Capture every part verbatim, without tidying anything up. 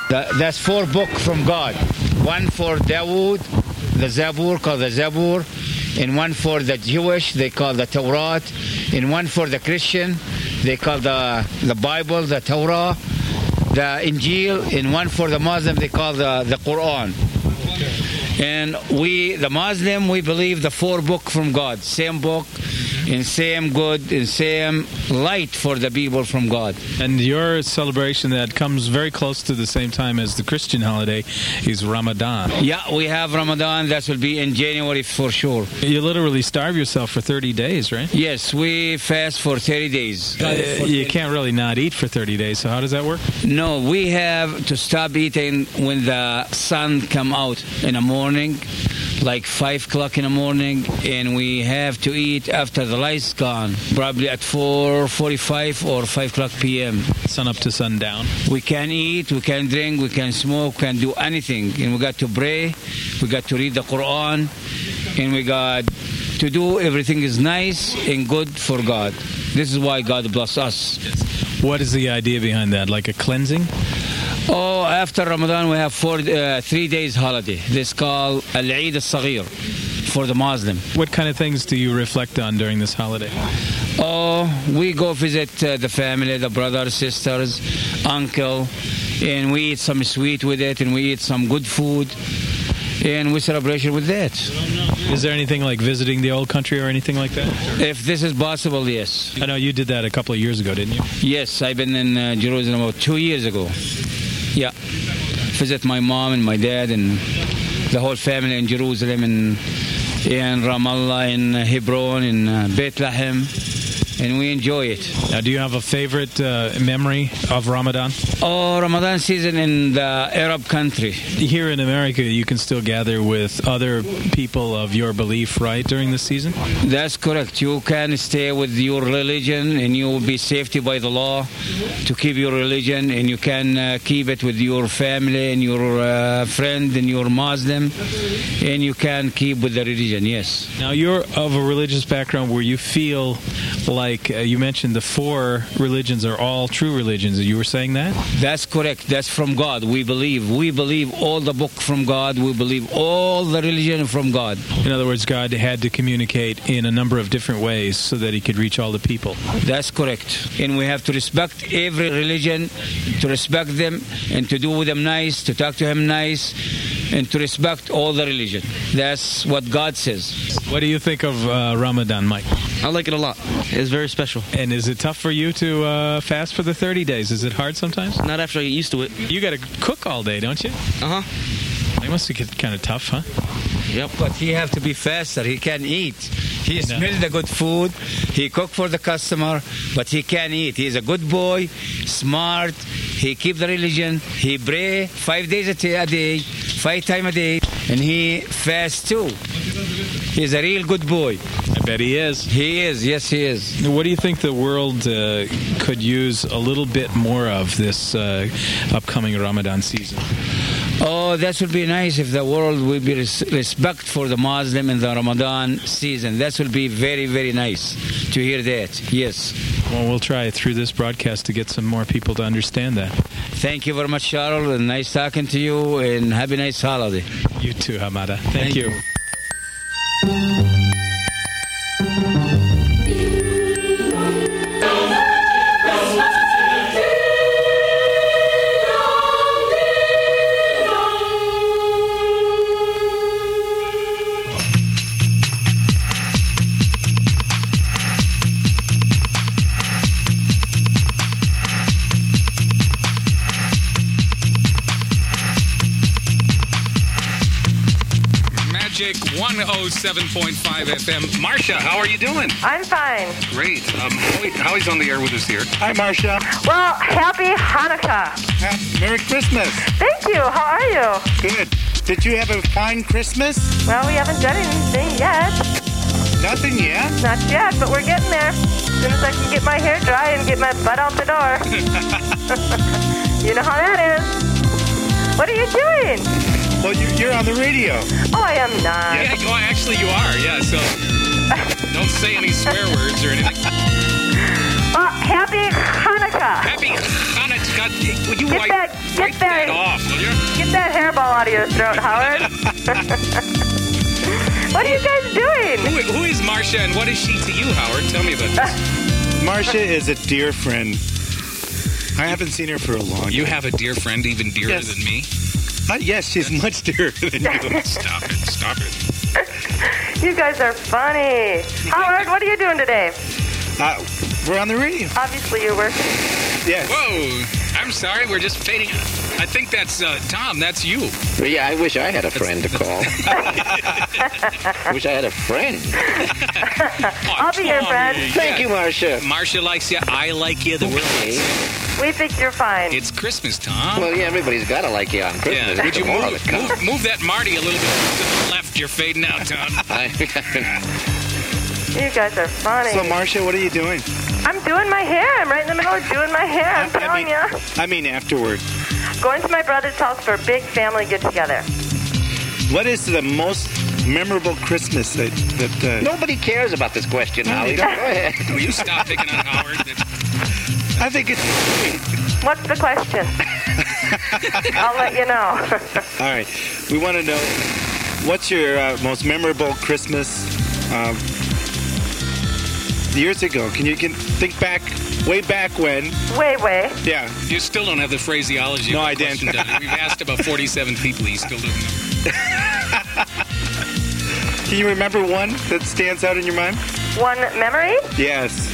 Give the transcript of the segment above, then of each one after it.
That, that's four books from God. One for Dawood, the Zabur, called the Zabur, and one for the Jewish, they call the Torah, and one for the Christian, they call the, the Bible, the Torah, the Injil, and one for the Muslim, they call the, the Quran. And we, the Muslim, we believe the four book from God, same book, and same good, and same light for the people from God. And your celebration that comes very close to the same time as the Christian holiday is Ramadan. Yeah, we have Ramadan. That will be in January for sure. You literally starve yourself for thirty days, right? Yes, we fast for thirty days. Uh, you can't really not eat for thirty days, so how does that work? No, we have to stop eating when the sun come out in the morning, like five o'clock in the morning, and we have to eat after the light's gone, probably at four forty-five or five o'clock p m Sun up to sundown. We can eat, we can drink, we can smoke, we can do anything. And we got to pray, we got to read the Quran, and we got to do everything is nice and good for God. This is why God bless us. What is the idea behind that? Like a cleansing? Oh, after Ramadan, we have four, uh, three days holiday. This called Al-Eid al-Saghir for the Muslim. What kind of things do you reflect on during this holiday? Oh, we go visit uh, the family, the brothers, sisters, uncle, and we eat some sweet with it, and we eat some good food, and we celebration with that. Is there anything like visiting the old country or anything like that? If this is possible, yes. I know you did that a couple of years ago, didn't you? Yes, I've been in uh, Jerusalem about two years ago. Yeah, visit my mom and my dad and the whole family in Jerusalem and in Ramallah, in Hebron, in uh, Bethlehem, and we enjoy it. Now, do you have a favorite uh, memory of Ramadan? Oh, Ramadan season in the Arab country. Here in America, you can still gather with other people of your belief, right, during the season? That's correct. You can stay with your religion and you will be safety by the law to keep your religion, and you can uh, keep it with your family and your uh, friend and your Muslim, and you can keep with the religion, yes. Now, you're of a religious background where you feel like, uh, you mentioned the four religions are all true religions. You were saying that? That's correct. That's from God. We believe. We believe all the book from God. We believe all the religion from God. In other words, God had to communicate in a number of different ways so that he could reach all the people. That's correct. And we have to respect every religion, to respect them and to do with them nice, to talk to him nice, and to respect all the religion. That's what God says. What do you think of uh, Ramadan, Mike? I like it a lot. It's very special. And is it tough for you to uh, fast for the thirty days? Is it hard sometimes? Not after I get used to it. You got to cook all day, don't you? Uh-huh. It must get kind of tough, huh? Yep. But he have to be faster. He can eat. He No. smells the good food. He cook for the customer, but he can eat. He's a good boy, smart. He keep the religion. He pray five days a day, a day five times a day, and he fast too. He's a real good boy. I bet he is. He is. Yes, he is. What do you think the world uh, could use a little bit more of this uh, upcoming Ramadan season? Oh, that would be nice if the world would be res- respect for the Muslim in the Ramadan season. That would be very, very nice to hear that. Yes. Well, we'll try through this broadcast to get some more people to understand that. Thank you very much, Charles, and nice talking to you, and have a nice holiday. You too, Hamada. Thank, Thank you. you. one oh seven point five F M. Marcia, how are you doing? I'm fine. Great. Um, Howie, Howie's on the air with us here. Hi, Marcia. Well, happy Hanukkah. Ha- Merry Christmas. Thank you. How are you? Good. Did you have a fine Christmas? Well, we haven't done anything yet. Nothing yet? Not yet, but we're getting there. As soon as I can get my hair dry and get my butt out the door. You know how that is. What are you doing? Well, you, you're on the radio. Oh, I am not. Yeah, well, actually, you are. Yeah, so don't say any swear words or anything. Well, happy Hanukkah. Happy Hanukkah. Would you Get wipe? that, Get Wipe that that, off, will you? get that hairball out of your throat, Howard. What are you guys doing? Who, who is Marcia and what is she to you, Howard? Tell me about this. Marcia is a dear friend. I haven't seen her for a long time. You have a dear friend even dearer Yes. than me? Uh, yes, she's much dearer than you. Stop it. Stop it. You guys are funny. Howard, what are you doing today? Uh, we're on the radio. Obviously, you're working. Yes. Whoa. I'm sorry. We're just fading. I think that's uh, Tom. That's you. Well, yeah, I wish I had a friend to call. I wish I had a friend. Oh, I'll be your Tommy. friend. Thank you, Marcia. Marcia likes you. I like you. The world likes you. We think you're fine. It's Christmas, Tom. Well, yeah, everybody's got to like you on Christmas. yeah. It's Would you tomorrow move, that counts. move, move that Marty a little bit to the left? You're fading out, Tom. I, You guys are funny. So, Marcia, what are you doing? I'm doing my hair. I'm right in the middle of doing my hair. I'm I telling mean, you. I mean, afterward. Going to my brother's house for a big family get-together. What is the most memorable Christmas that... that uh, nobody cares about this question, No, Holly. they Go don't. ahead. Will you stop picking on Howard? I think it's... What's the question? I'll let you know. All right. We want to know, what's your uh, most memorable Christmas um, years ago? Can you can think back, way back when? Way, way. Yeah. You still don't have the phraseology. No, of the I didn't. question done. We've asked about forty-seven people. You still don't know. Can you remember one that stands out in your mind? One memory? Yes.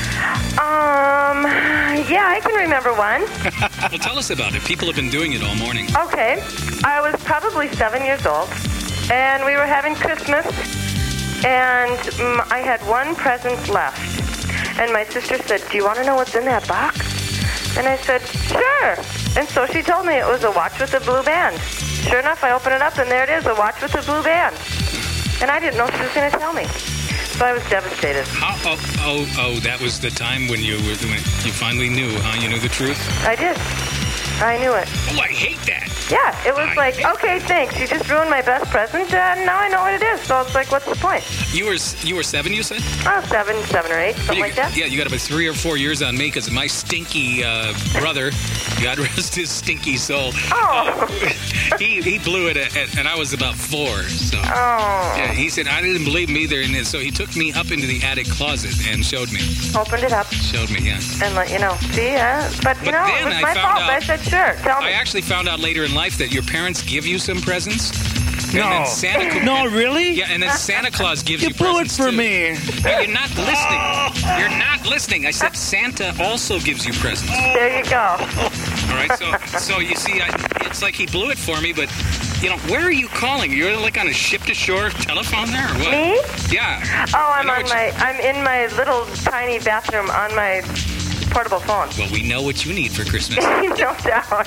Um, yeah, I can remember one. Well, tell us about it. People have been doing it all morning. Okay. I was probably seven years old, and we were having Christmas, and mm, I had one present left. And my sister said, "Do you want to know what's in that box?" And I said, "Sure." And so she told me it was a watch with a blue band. Sure enough, I opened it up, and there it is, a watch with a blue band. And I didn't know she was going to tell me. So I was devastated. How, oh, oh, oh, that was the time when you were when you finally knew, huh? You knew the truth? I did. I knew it. Oh, I hate that. Yeah, it was I like, hate okay, thanks. You just ruined my best present, and now I know what it is. So it's like, what's the point? You were you were seven, you said? Oh, seven, seven or eight, something You- like that. Yeah, you got about three or four years on me because my stinky uh, brother, God rest his stinky soul, Oh. he he blew it, at, at, and I was about four. So Oh. yeah, he said I didn't believe him either, and so he took me up into the attic closet and showed me, Opened it up showed me. Yeah, and let you know. See, uh, but you But know, then it was I my found fault. I out- said, sure, tell me. I actually found out later in life that your parents give you some presents. No. And then Santa Claus, No, really? Yeah, and then Santa Claus gives You you, blew it presents for too. me. No, you're not listening. You're not listening. I said Santa also gives you presents. There you go. All right, so so you see, I, it's like he blew it for me, but you know, where are you calling? You're like on a ship-to-shore telephone there, or what? Me? Yeah. Oh, I I'm know on what you- my, I'm in my little tiny bathroom on my portable phone. Well, we know what you need for Christmas. No doubt.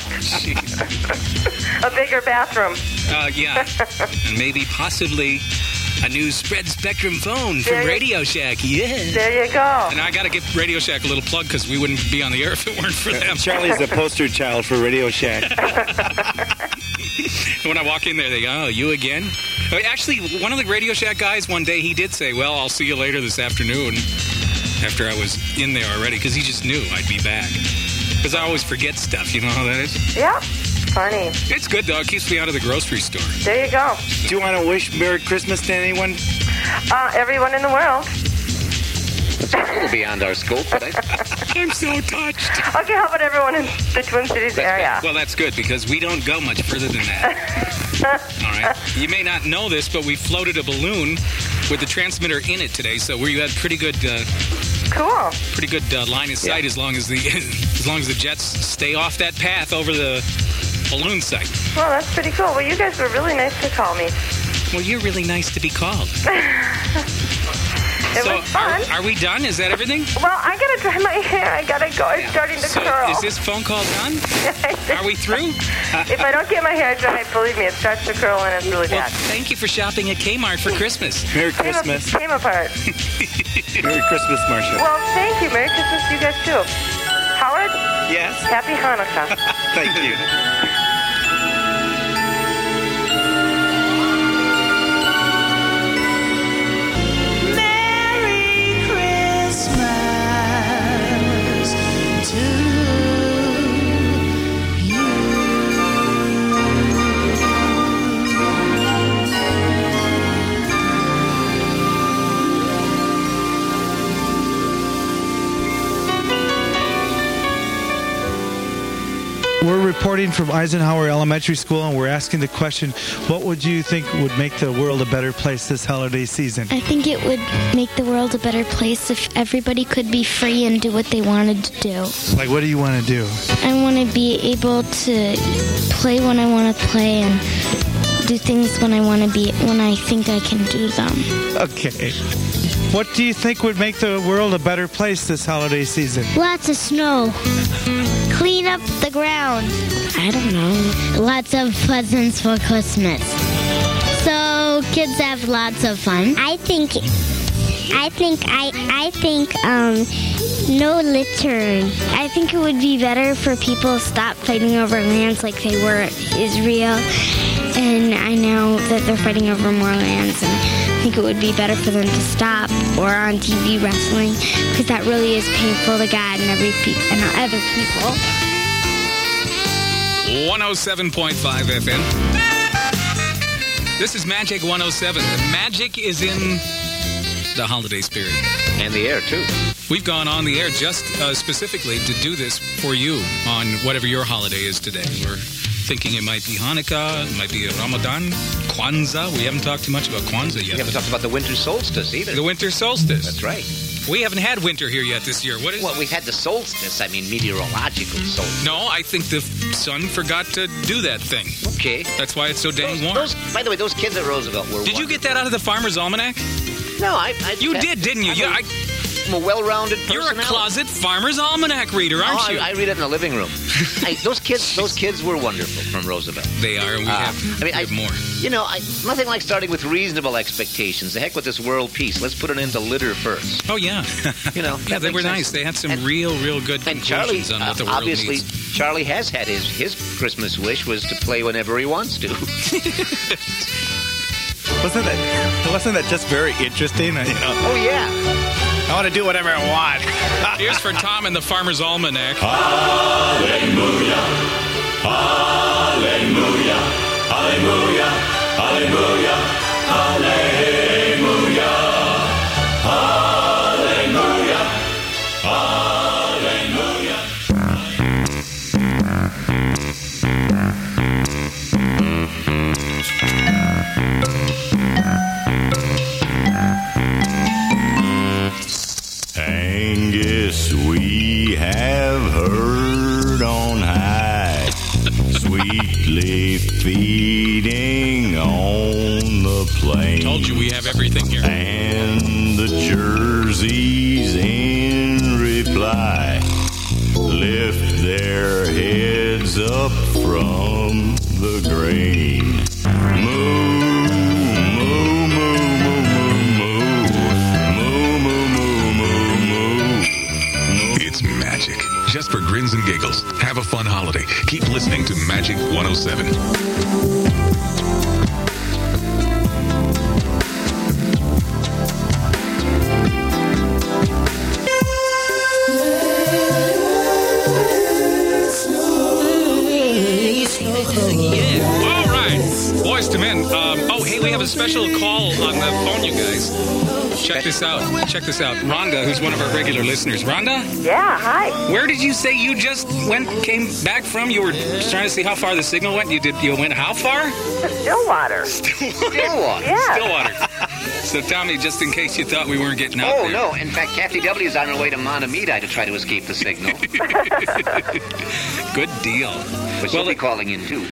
Jeez. A bigger bathroom. Uh, yeah, and maybe possibly a new spread spectrum phone There from you- Radio Shack. Yeah. There you go. And I got to give Radio Shack a little plug because we wouldn't be on the air if it weren't for them. Charlie's the poster child for Radio Shack. When I walk in there, they go, "Oh, you again?" Oh, actually, one of the Radio Shack guys one day, he did say, "Well, I'll see you later this afternoon," after I was in there already, because he just knew I'd be back. Because I always forget stuff, you know how that is? Yeah. Funny. It's good, though. It keeps me out of the grocery store. There you go. Do you want to wish Merry Christmas to anyone? Uh, everyone in the world. It's a little beyond our scope, but I, I'm so touched. Okay, how about everyone in the Twin Cities area? Well, that's good, because we don't go much further than that. All right. You may not know this, but we floated a balloon with the transmitter in it today, so we had pretty good, uh, Cool. pretty good uh, line of sight as long as the as long as the jets stay off that path over the balloon site. Well, that's pretty cool. Well, you guys were really nice to call me. Well, you're really nice to be called. It so was fun. Are, are we done? Is that everything? Well, I gotta dry my hair. I gotta go. It's starting to So curl. is this phone call done? Are we through? If I don't get my hair dry, believe me, it starts to curl and it's really Well, bad. thank you for shopping at Kmart for Christmas. Merry Came, up, Christmas. came apart. Merry Christmas, Marcia. Well, thank you. Merry Christmas to you guys, too. Howard, Yes. happy Hanukkah. Thank you. Christmas to you. we're reporting from Eisenhower Elementary School, and we're asking the question, what would you think would make the world a better place this holiday season? I think it would make the world a better place if everybody could be free and do what they wanted to do. Like, what do you want to do? I want to be able to play when I want to play and do things when I want to be, when I think I can do them. Okay. What do you think would make the world a better place this holiday season? Lots of snow. Clean up the ground. I don't know. Lots of presents for Christmas. So kids have lots of fun. I think, I think, I, I think, um, no littering. I think it would be better for people to stop fighting over lands like they were in Israel. And I know that they're fighting over more lands, and I think it would be better for them to stop, or on T V wrestling, because that really is painful to God and every pe- and other people. one oh seven point five F M. This is Magic one oh seven. The magic is in the holiday spirit. And the air, too. We've gone on the air just uh, specifically to do this for you on whatever your holiday is today. We're thinking it might be Hanukkah, it might be Ramadan, Kwanzaa. We haven't talked too much about Kwanzaa yet. We haven't talked about the winter solstice either. The winter solstice. That's right. We haven't had winter here yet this year. What is Well, it? we've had the solstice. I mean, meteorological solstice. No, I think the sun forgot to do that thing. Okay. That's why it's so dang those, warm. Those, by the way, those kids at Roosevelt were Did you get that out of the Farmer's Almanac? No, I... I you I, did, didn't you? I'm Yeah, a, I, I'm a well-rounded person. You're a closet Farmer's Almanac reader, aren't no, you? I, I read it in the living room. I, those kids those kids were wonderful from Roosevelt. They are, and we uh, have, I mean, we have I, more. You know, I, nothing like starting with reasonable expectations. The heck with this world peace. Let's put an end to litter first. Oh, yeah. You know, yeah, they were sense. nice. They had some and, real, real good and Charlie, conclusions on what the uh, world obviously, needs. Charlie has had his, his Christmas wish was to play whenever he wants to. Wasn't that wasn't that just very interesting? You know? Oh, yeah. I want to do whatever I want. Here's for Tom and the Farmer's Almanac. Hallelujah. Hallelujah. Hallelujah. Hallelujah. Hallelujah. Hallelujah. Hallelujah. Angus, we have heard on high, sweetly feeding on the plain. Told you we have everything here. And the jerseys in reply lift their heads up from the grain. Moo, moo, moo, moo, moo, moo, moo, moo, moo, moo. It's magic. Just for grins and giggles. Have a fun holiday. Keep listening to Magic one oh seven. All right. Boys to men. Um, oh, hey, we have a special call on the phone, you guys. Check this out. Check this out. Rhonda, who's one of our regular listeners. Rhonda? Yeah, hi. Where did you say you just went, came back from? You were trying to see how far the signal went. You did. You went how far? Stillwater. Stillwater. Yeah. Stillwater. So, Tommy, just in case you thought we weren't getting out Oh, there. no. In fact, Kathy W. is on her way to Montemita to try to escape the signal. Good deal. But she'll be calling in, too.